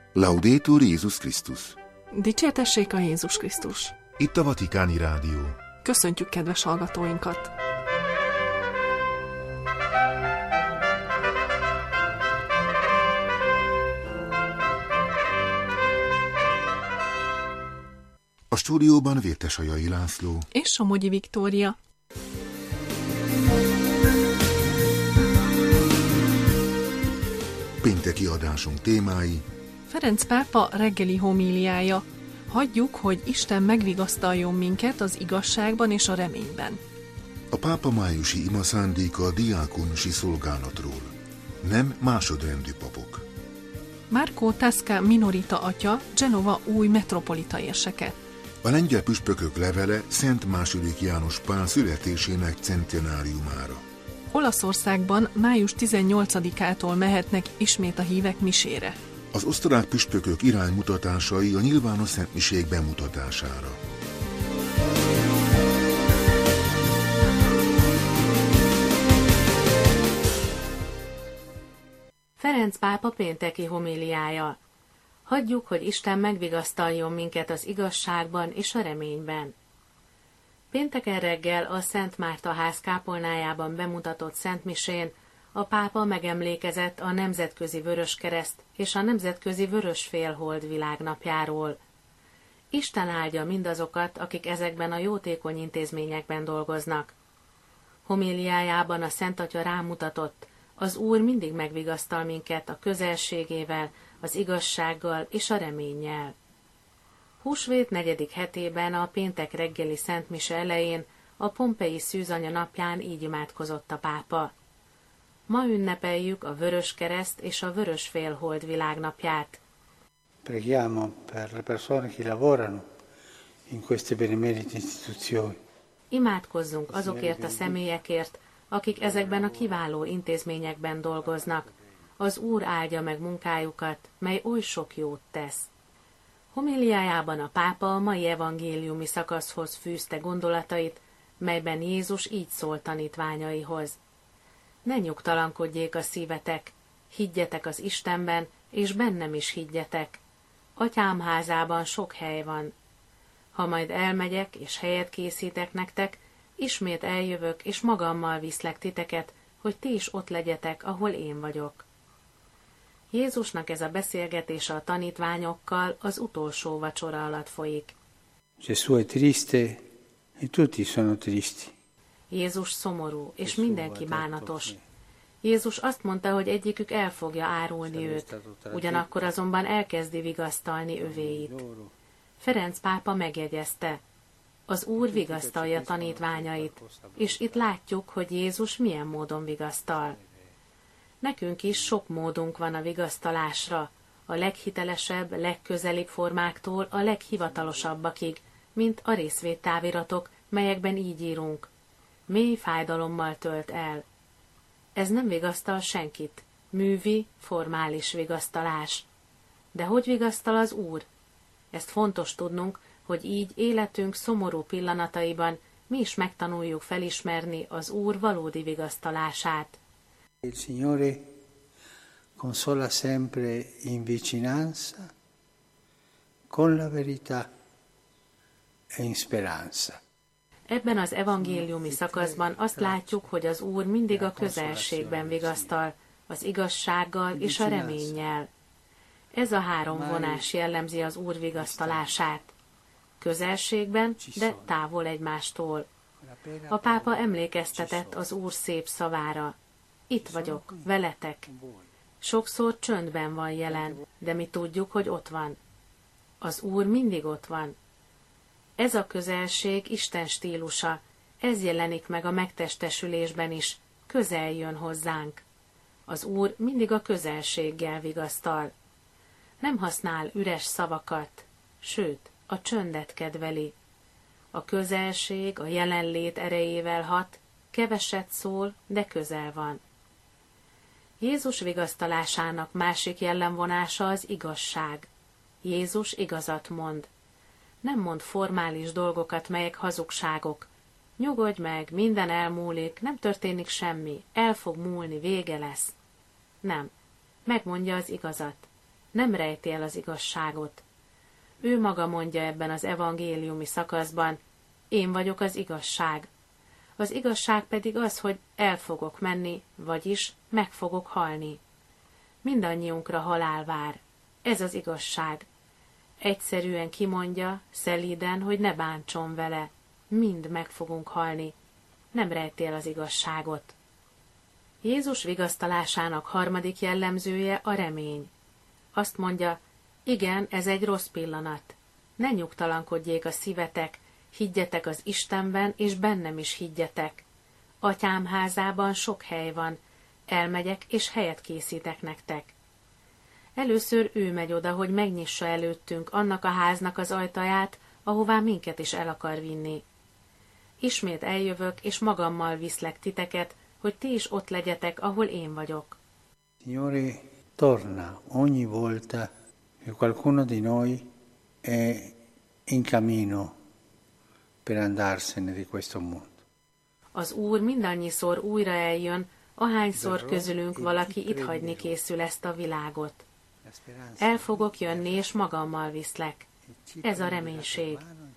Laudetur Jézus Krisztus. Dicsértessék a Jézus Krisztus. Itt a Vatikáni Rádió. Köszöntjük kedves hallgatóinkat! A stúdióban Vértesajai László és Somogyi Viktória. Pénteki adásunk témái: Ferenc pápa reggeli homíliája. Hagyjuk, hogy Isten megvigasztaljon minket az igazságban és a reményben. A pápa májusi imaszándéka a diákonusi szolgálatról. Nem másodrendű papok. Marco Tasca minorita atya Genova új metropolita érseke. A lengyel püspökök levele Szent II. János Pál születésének centenáriumára. Olaszországban május 18-ától mehetnek ismét a hívek misére. Az osztrák püspökök iránymutatásai a nyilvános szentmiség bemutatására. Ferenc pápa pénteki homíliája. Hagyjuk, hogy Isten megvigasztaljon minket az igazságban és a reményben. Pénteken reggel a Szent Márta ház kápolnájában bemutatott szentmisén a pápa megemlékezett a Nemzetközi Vöröskereszt és a Nemzetközi Vörösfélhold világnapjáról. Isten áldja mindazokat, akik ezekben a jótékony intézményekben dolgoznak. Homíliájában a Szent Atya rámutatott, az Úr mindig megvigasztal minket a közelségével, az igazsággal és a reménnyel. Húsvét 4. hetében a péntek reggeli szentmise elején a Pompei Szűzanya napján így imádkozott a pápa. Ma ünnepeljük a Vöröskereszt és a Vörösfélhold világnapját. Preghiamo per le persone che lavorano in queste benemerite istituzioni. Imádkozzunk azokért a személyekért, akik ezekben a kiváló intézményekben dolgoznak. Az Úr áldja meg munkájukat, mely oly sok jót tesz. Homíliájában a pápa a mai evangéliumi szakaszhoz fűzte gondolatait, melyben Jézus így szólt tanítványaihoz. Ne nyugtalankodjék a szívetek, higgyetek az Istenben, és bennem is higgyetek. Atyám házában sok hely van. Ha majd elmegyek, és helyet készítek nektek, ismét eljövök, és magammal viszlek titeket, hogy ti is ott legyetek, ahol én vagyok. Jézusnak ez a beszélgetése a tanítványokkal az utolsó vacsora alatt folyik. Gesù è triste e tutti sono tristi. Jézus szomorú, és mindenki bánatos. Jézus azt mondta, hogy egyikük el fogja árulni őt, ugyanakkor azonban elkezdi vigasztalni övéit. Ferenc pápa megjegyezte, az Úr vigasztalja tanítványait, és itt látjuk, hogy Jézus milyen módon vigasztal. Nekünk is sok módunk van a vigasztalásra, a leghitelesebb, legközelibb formáktól a leghivatalosabbakig, mint a részvéttáviratok, melyekben így írunk. Mély fájdalommal tölt el. Ez nem vigasztal senkit, művi, formális vigasztalás. De hogy vigasztal az Úr? Ezt fontos tudnunk, hogy így életünk szomorú pillanataiban mi is megtanuljuk felismerni az Úr valódi vigasztalását. Il Signore consola sempre in vicinanza, con la verità e in speranza. Ebben az evangéliumi szakaszban azt látjuk, hogy az Úr mindig a közelségben vigasztal, az igazsággal és a reménnyel. Ez a három vonás jellemzi az Úr vigasztalását. Közelségben, de távol egymástól. A pápa emlékeztetett az Úr szép szavára. Itt vagyok, veletek. Sokszor csöndben van jelen, de mi tudjuk, hogy ott van. Az Úr mindig ott van. Ez a közelség Isten stílusa, ez jelenik meg a megtestesülésben is, közel jön hozzánk. Az Úr mindig a közelséggel vigasztal. Nem használ üres szavakat, sőt, a csöndet kedveli. A közelség a jelenlét erejével hat, keveset szól, de közel van. Jézus vigasztalásának másik jellemvonása az igazság. Jézus igazat mond. Nem mond formális dolgokat, melyek hazugságok. Nyugodj meg, minden elmúlik, nem történik semmi, el fog múlni, vége lesz. Nem, megmondja az igazat. nem rejti el az igazságot. Ő maga mondja ebben az evangéliumi szakaszban, én vagyok az igazság. Az igazság pedig az, hogy el fogok menni, vagyis meg fogok halni. Mindannyiunkra halál vár. Ez az igazság. Egyszerűen kimondja, szelíden, hogy ne bántson vele. Mind meg fogunk halni. Nem rejti el az igazságot. Jézus vigasztalásának harmadik jellemzője a remény. Azt mondja, igen, ez egy rossz pillanat. Ne nyugtalankodjék a szívetek, higgyetek az Istenben, és bennem is higgyetek. Atyám házában sok hely van, elmegyek, és helyet készítek nektek. Először ő megy oda, hogy megnyissa előttünk annak a háznak az ajtaját, ahová minket is el akar vinni. Ismét eljövök, és magammal viszlek titeket, hogy ti is ott legyetek, ahol én vagyok. Signore torna ogni volta che qualcuno di noi è in cammino per andarsene di questo mondo. Az Úr mindannyiszor újra eljön, ahányszor közülünk valaki itt hagyni készül ezt a világot. El fogok jönni, és magammal viszlek. Ez a reménység.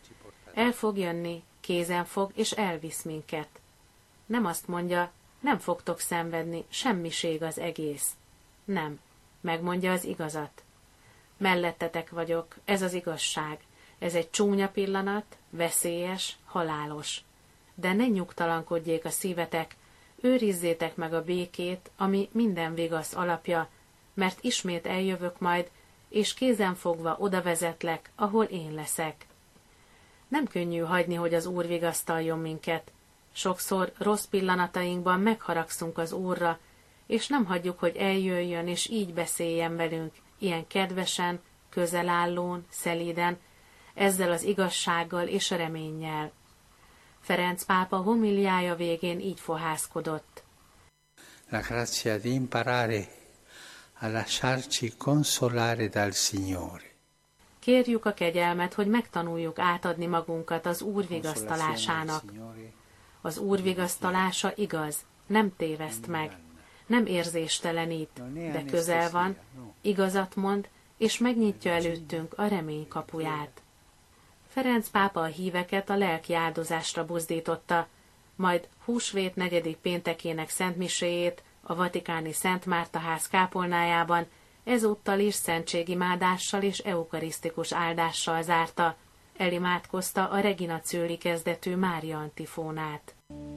El fog jönni, kézen fog, és elvisz minket. Nem azt mondja, nem fogtok szenvedni, semmiség az egész. Nem, megmondja az igazat. Mellettetek vagyok, ez az igazság. Ez egy csúnya pillanat, veszélyes, halálos. De ne nyugtalankodjék a szívetek, őrizzétek meg a békét, ami minden vigasz alapja, mert ismét eljövök majd, és kézenfogva oda vezetlek, ahol én leszek. Nem könnyű hagyni, hogy az Úr vigasztaljon minket. Sokszor rossz pillanatainkban megharagszunk az Úrra, és nem hagyjuk, hogy eljöjjön, és így beszéljen velünk, ilyen kedvesen, közelállón, szelíden, ezzel az igazsággal és a reménnyel. Ferenc pápa homiliája végén így fohászkodott. La grazia di imparare a lasciarci consolare dal Signore. Kérjük a kegyelmet, hogy megtanuljuk átadni magunkat az Úr vigasztalásának. Az Úr vigasztalása igaz, nem téveszt meg, nem érzéstelenít, de közel van, igazat mond, és megnyitja előttünk a remény kapuját. Ferenc pápa a híveket a lelki áldozásra buzdította, majd húsvét 4. péntekének szentmiséjét a vatikáni Szent Márta ház kápolnájában ezúttal is szentségimádással és eukarisztikus áldással zárta, elimádkozta a Regina Coeli kezdetű Mária antifónát.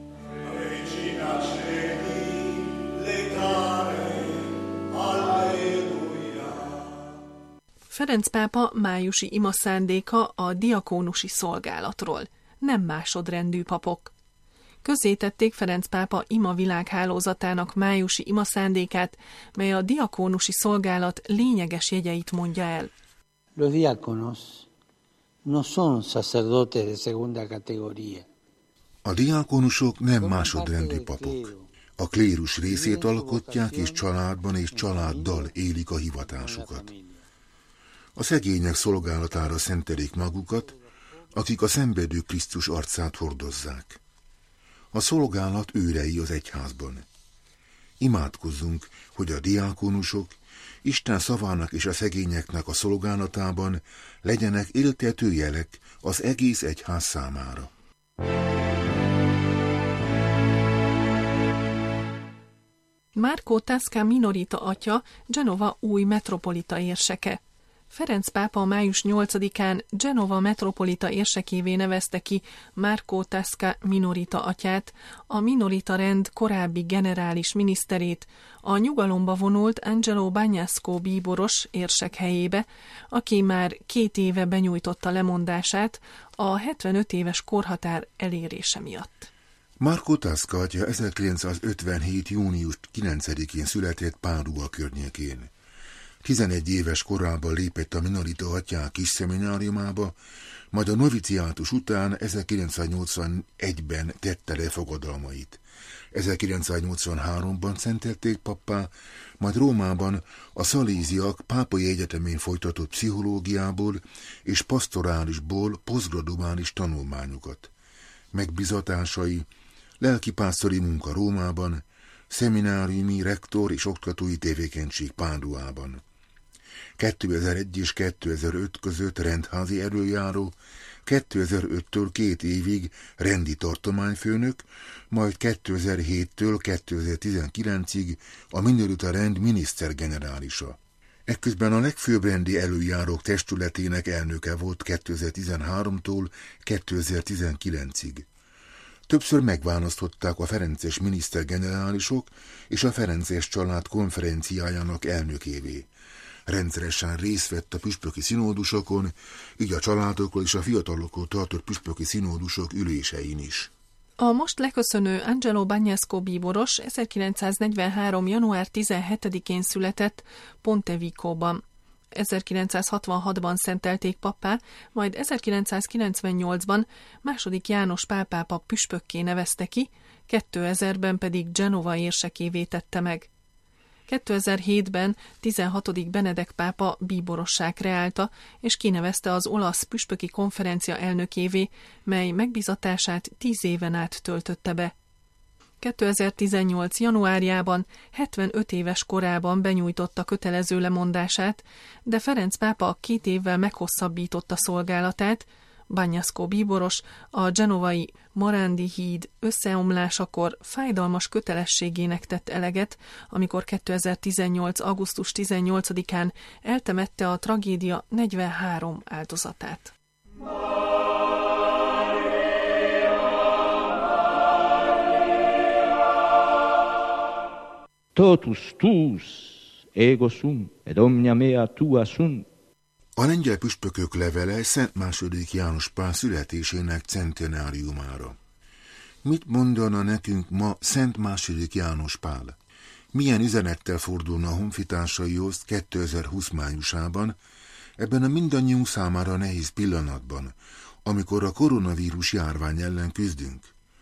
Ferenc pápa májusi ima szándéka a diakónusi szolgálatról, nem másodrendű papok. Közzétették Ferenc pápa ima világhálózatának májusi ima szándékát, mely a diakónusi szolgálat lényeges jegyeit mondja el. Los diáconos no son sacerdotes de segunda categoría. A diákonusok nem másodrendű papok. A klérus részét alkotják, és családban és családdal élik a hivatásukat. A szegények szolgálatára szentelik magukat, akik a szenvedő Krisztus arcát hordozzák. A szolgálat őrei az egyházban. Imádkozzunk, hogy a diákonusok Isten szavának és a szegényeknek a szolgálatában legyenek éltető jelek az egész egyház számára. Marco Tasca Minorita atya Genova új metropolita érseke. Ferenc pápa május 8-án Genova metropolita érsekévé nevezte ki Marco Tasca Minorita atyát, a Minorita rend korábbi generális miniszterét, a nyugalomba vonult Angelo Bagnasco bíboros érsek helyébe, aki már 2 éve benyújtotta lemondását a 75 éves korhatár elérése miatt. Marco Tasca atya 1957. június 9-én született Pádua környékén. 11 éves korában lépett a Minorita atyák kis szemináriumába, majd a noviciátus után 1981-ben tette le fogadalmait. 1983-ban szentelték pappá, majd Rómában a szaléziak pápai egyetemén folytatott pszichológiából és pastorálisból posztgraduális tanulmányokat. Megbizatásai, lelkipásztori munka Rómában, szemináriumi, rektor és oktatói tevékenység Páduában. 2001 és 2005 között rendházi előjáró, 2005-től 2 évig rendi tartományfőnök, majd 2007-től 2019-ig a minorita rend minisztergenerálisa. Ekközben a legfőbb rendi előjárók testületének elnöke volt 2013-tól 2019-ig. Többször megválasztották a ferences minisztergenerálisok és a ferences család konferenciájának elnökévé. Rendszeresen részt vett a püspöki szinódusokon, így a családokról és a fiatalokról tartott püspöki szinódusok ülésein is. A most leköszönő Angelo Bagnasco bíboros 1943. január 17-én született Pontevicóban. 1966-ban szentelték pappá, majd 1998-ban II. János Pál pápa püspökké nevezte ki, 2000-ben pedig Genova érsekévé tette meg. 2007-ben 16. Benedek pápa bíborossá kreálta, és kinevezte az olasz püspöki konferencia elnökévé, mely megbízatását 10 éven át töltötte be. 2018. januárjában, 75 éves korában benyújtotta kötelező lemondását, de Ferenc pápa 2 évvel meghosszabbította szolgálatát. Bagnasco bíboros a genovai Morandi híd összeomlásakor fájdalmas kötelességének tett eleget, amikor 2018. augusztus 18-án eltemette a tragédia 43 áldozatát. Totus tuus, ego sum, et omnia mea tua sunt. A lengyel püspökök levele Szent II. János Pál születésének centenáriumára. Mit mondana nekünk ma Szent II. János Pál? Milyen üzenettel fordulna a honfitársaihoz 2020 májusában, ebben a mindannyiunk számára nehéz pillanatban, amikor a koronavírus járvány ellen küzdünk?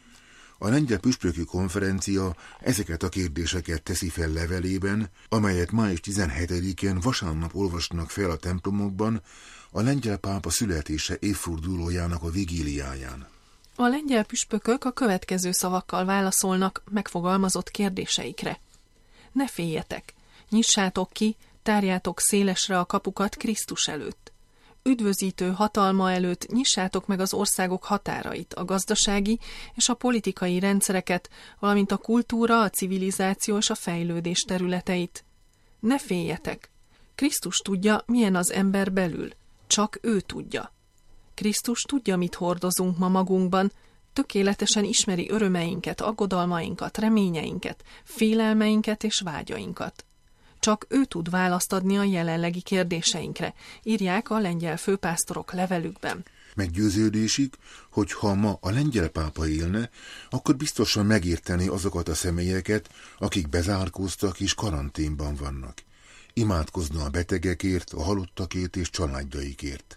A lengyel püspöki konferencia ezeket a kérdéseket teszi fel levelében, amelyet május 17-én vasárnap olvasnak fel a templomokban a lengyel pápa születése évfordulójának a vigíliáján. A lengyel püspökök a következő szavakkal válaszolnak megfogalmazott kérdéseikre. Ne féljetek, nyissátok ki, tárjátok szélesre a kapukat Krisztus előtt. Üdvözítő hatalma előtt nyissátok meg az országok határait, a gazdasági és a politikai rendszereket, valamint a kultúra, a civilizáció és a fejlődés területeit. Ne féljetek! Krisztus tudja, milyen az ember belül. Csak ő tudja. Krisztus tudja, mit hordozunk ma magunkban, tökéletesen ismeri örömeinket, aggodalmainkat, reményeinket, félelmeinket és vágyainkat. Csak ő tud választ adni a jelenlegi kérdéseinkre, írják a lengyel főpásztorok levelükben. Meggyőződésük, hogy ha ma a lengyel pápa élne, akkor biztosan megérteni azokat a személyeket, akik bezárkóztak és karanténban vannak. Imádkozna a betegekért, a halottakért és családjaikért.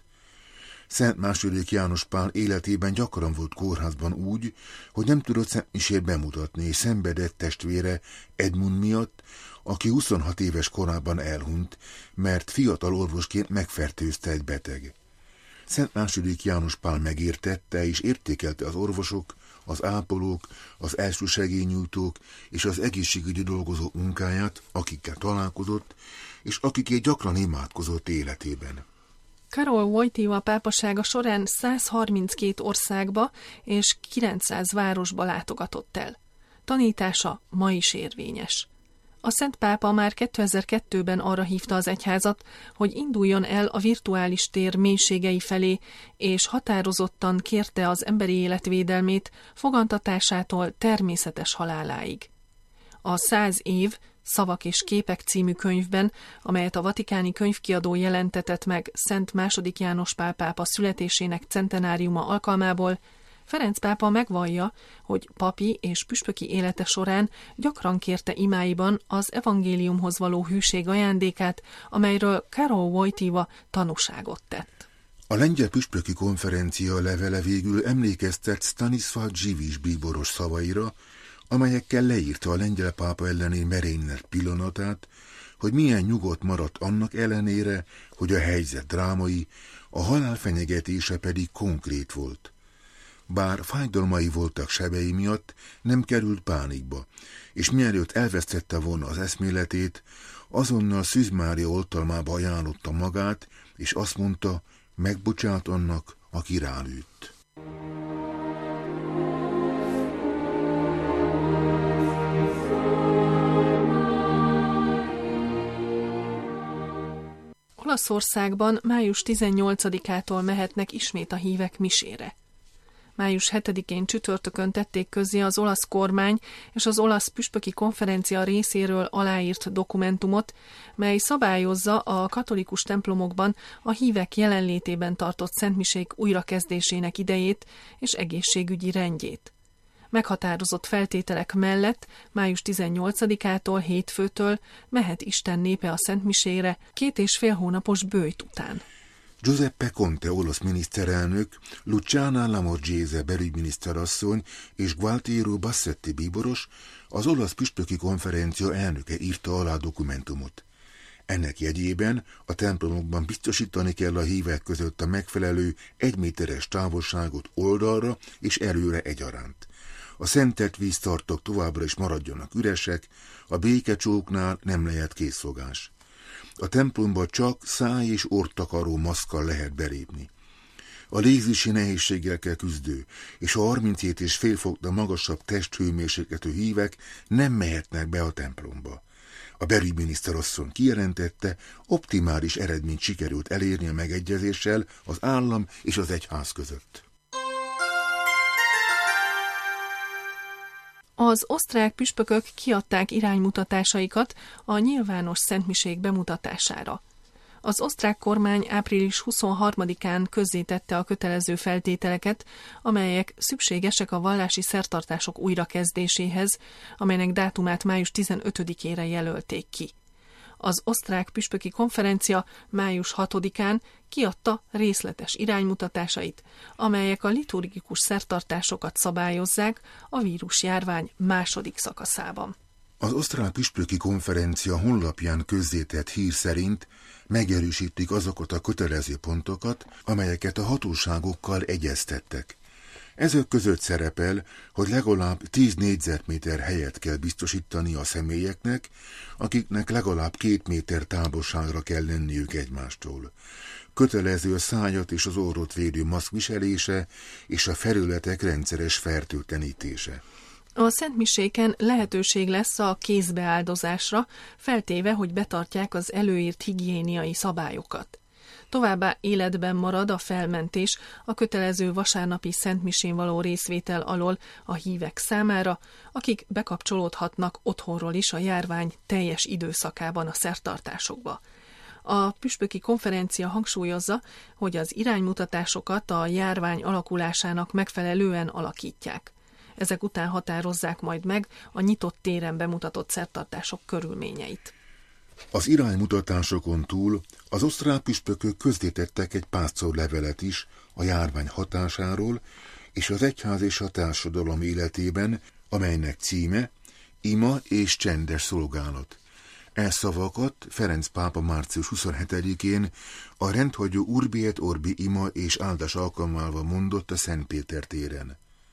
Szent II. János Pál életében gyakran volt kórházban úgy, hogy nem tudott szentmisét bemutatni, és szenvedett testvére Edmund miatt, aki 26 éves korában elhunyt, mert fiatal orvosként megfertőzte egy beteg. Szent II. János Pál megértette és értékelte az orvosok, az ápolók, az elsősegélynyújtók és az egészségügyi dolgozók munkáját, akikkel találkozott, és akikért gyakran imádkozott életében. Karol Wojtyła pápasága során 132 országba és 900 városba látogatott el. Tanítása ma is érvényes. A Szent Pápa már 2002-ben arra hívta az egyházat, hogy induljon el a virtuális tér mélységei felé, és határozottan kérte az emberi élet védelmét fogantatásától természetes haláláig. A 100 év Szavak és képek című könyvben, amelyet a vatikáni könyvkiadó jelentetett meg Szent II. János Pál pápa születésének centenáriuma alkalmából, Ferenc pápa megvallja, hogy papi és püspöki élete során gyakran kérte imáiban az evangéliumhoz való hűség ajándékát, amelyről Karol Wojtyła tanúságot tett. A lengyel püspöki konferencia levele végül emlékeztet Stanisław Dziwisz bíboros szavaira, amelyekkel leírta a lengyel pápa elleni merénylet pillanatát, hogy milyen nyugodt maradt annak ellenére, hogy a helyzet drámai, a halál fenyegetése pedig konkrét volt. Bár fájdalmai voltak sebei miatt, nem került pánikba, és mielőtt elvesztette volna az eszméletét, azonnal Szűz Mária oltalmába ajánlotta magát, és azt mondta, megbocsát annak, aki rálőtt. Olaszországban május 18-ától mehetnek ismét a hívek misére. Május 7-én csütörtökön tették közzé az olasz kormány és az olasz püspöki konferencia részéről aláírt dokumentumot, mely szabályozza a katolikus templomokban a hívek jelenlétében tartott szentmisék újrakezdésének idejét és egészségügyi rendjét. Meghatározott feltételek mellett május 18-ától hétfőtől mehet Isten népe a szentmisére 2,5 hónapos böjt után. Giuseppe Conte olasz miniszterelnök, Luciana Lamorgese belügyminiszterasszony és Gualtiero Bassetti bíboros, az olasz püspöki konferencia elnöke írta alá dokumentumot. Ennek jegyében a templomokban biztosítani kell a hívek között a megfelelő 1 méteres távolságot oldalra és előre egyaránt. A szentelt víztartók továbbra is maradjanak üresek, a békecsóknál nem lehet készfogás. A templomba csak száj- és orrtakaró maszkkal lehet belépni. A légzési nehézséggel küzdő és a 37,5 foknál magasabb testhőmérsékletű hívek nem mehetnek be a templomba. A belügyminiszterasszony kijelentette, optimális eredményt sikerült elérni a megegyezéssel az állam és az egyház között. Az osztrák püspökök kiadták iránymutatásaikat a nyilvános szentmisék bemutatására. Az osztrák kormány április 23-án közzétette a kötelező feltételeket, amelyek szükségesek a vallási szertartások újrakezdéséhez, amelynek dátumát május 15-ére jelölték ki. Az osztrák püspöki konferencia május 6-án kiadta részletes iránymutatásait, amelyek a liturgikus szertartásokat szabályozzák a vírusjárvány második szakaszában. Az osztrák püspöki konferencia honlapján közzétett hír szerint megerősítik azokat a kötelező pontokat, amelyeket a hatóságokkal egyeztettek. Ezek között szerepel, hogy legalább 10 négyzetméter helyet kell biztosítani a személyeknek, akiknek legalább 2 méter távolságra kell lenniük egymástól. Kötelező a szájat és az orrot védő maszk viselése és a felületek rendszeres fertőtlenítése. A szentmiséken lehetőség lesz a kézbeáldozásra, feltéve, hogy betartják az előírt higiéniai szabályokat. Továbbá életben marad a felmentés a kötelező vasárnapi szentmisén való részvétel alól a hívek számára, akik bekapcsolódhatnak otthonról is a járvány teljes időszakában a szertartásokba. A püspöki konferencia hangsúlyozza, hogy az iránymutatásokat a járvány alakulásának megfelelően alakítják. Ezek után határozzák majd meg a nyitott téren bemutatott szertartások körülményeit. Az iránymutatásokon túl az osztrák püspökök közzétettek egy pásztorlevelet is a járvány hatásáról és az egyház és a társadalom életében, amelynek címe Ima és csendes szolgálat. E szavakat Ferenc pápa március 27-én a rendhagyó Urbi et Orbi ima és áldás alkalmával mondott a Szent Péter téren.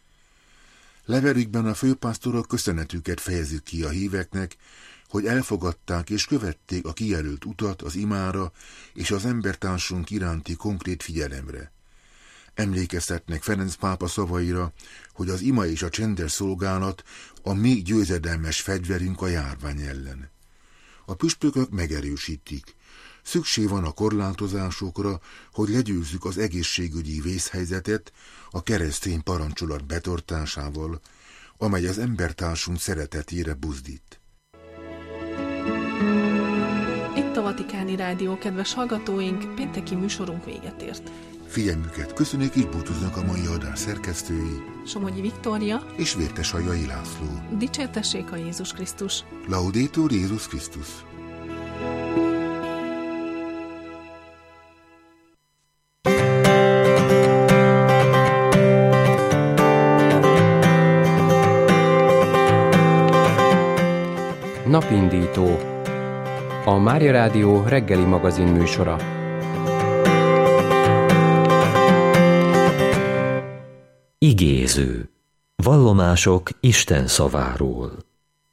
Levelükben a főpásztorok köszönetüket fejezik ki a híveknek, hogy elfogadták és követték a kijelölt utat az imára és az embertársunk iránti konkrét figyelemre. Emlékeztetnek Ferenc pápa szavaira, hogy az ima és a csendes szolgálat a még győzedelmes fegyverünk a járvány ellen. A püspökök megerősítik. Szükség van a korlátozásokra, hogy legyőzzük az egészségügyi vészhelyzetet a keresztény parancsolat betartásával, amely az embertársunk szeretetére buzdít. Itt a Vatikáni Rádió, kedves hallgatóink, pénteki műsorunk véget ért. Figyelmüket köszönjük és búcsúznak a mai adás szerkesztői Somogyi Viktória és Vértesajai László. Dicsértessék a Jézus Krisztus! Laudetur Jézus Krisztus! Napindító. A Mária Rádió reggeli magazin műsora. Igéző. Vallomások Isten szaváról.